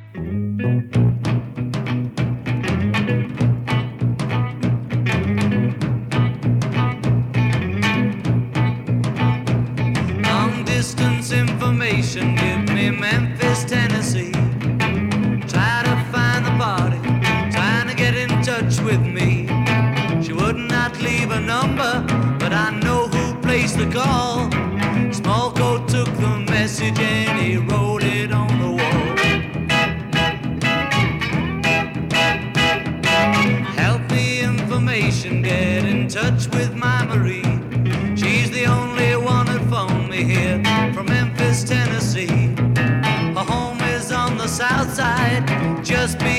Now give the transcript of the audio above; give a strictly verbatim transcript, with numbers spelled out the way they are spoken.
Long distance information, give me Memphis, Tennessee. Try to find the body, trying to get in touch with me. She would not leave a number, but I know who placed the call. Small coat took the message and he wrote it on the wall. Healthy information, get in touch with my Marie. She's the only one that phoned me here from Memphis, Tennessee. Her home is on the south side, just